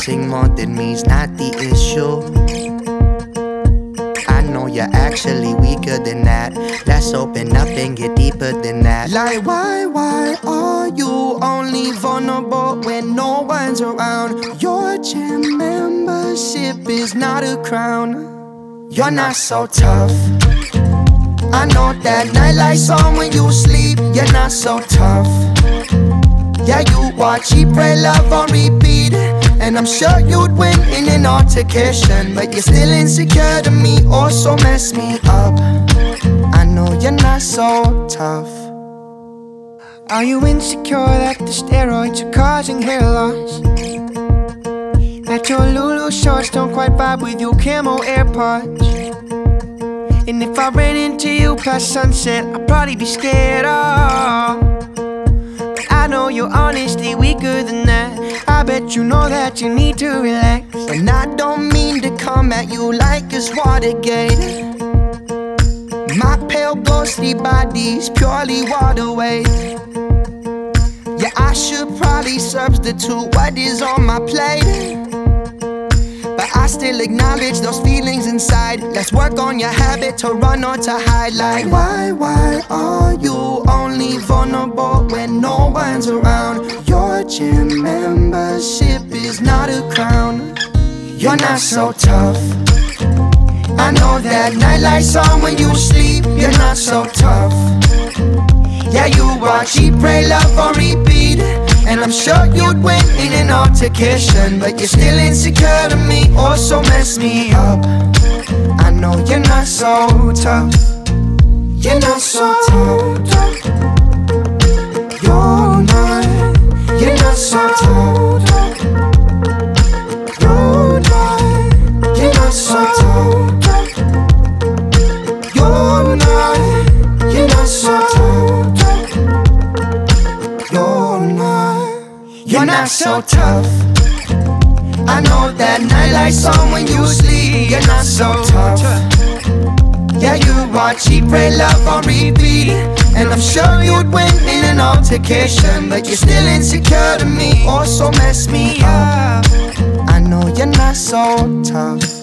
impressing more than me's not the issue. I know you're actually weaker than that. Let's open up and get deeper than that. Like why are you only vulnerable when no one's around? Your gym membership is not a crown. You're not so tough. I know that nightlight song when you sleep. You're not so tough. Yeah, you watch Cheap Pray Love on repeat, and I'm sure you'd win in an altercation, but you're still insecure to me, also mess me up. I know you're not so tough. Are you insecure that the steroids are causing hair loss? That your Lulu shorts don't quite vibe with your camo AirPods? And if I ran into you past sunset, I'd probably be scared, oh. I know you're honestly weaker than that. I bet you know that you need to relax. And I don't mean to come at you like it's Watergate. My pale ghostly body's purely water weight. Yeah, I should probably substitute what is on my plate, but I still acknowledge those feelings inside. Let's work on your habit to run or to hide. Like why are you only vulnerable when no one's around? Your gym membership is not a crown. You're not so tough. I know that nightlight song when you sleep. You're not so tough. Yeah, you watch Cheap Pray Love on repeat, and I'm sure you'd win in an altercation, but you're still insecure to me, also mess me up. I know you're not so tough. You're not so tough. You're not so tough. You're not so tough. You're not so tough. You're not so tough. I know that nightlight song when you sleep. You're not so tough. Yeah, you watch Cheap Pray Love on repeat, and I'm sure you'd win in an altercation, but you're still insecure to me, also mess me up. I know you're not so tough.